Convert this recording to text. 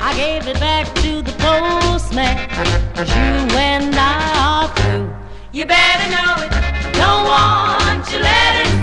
I gave it back to the postman. 'Cause you and I are through. You better know it. Don't want you let it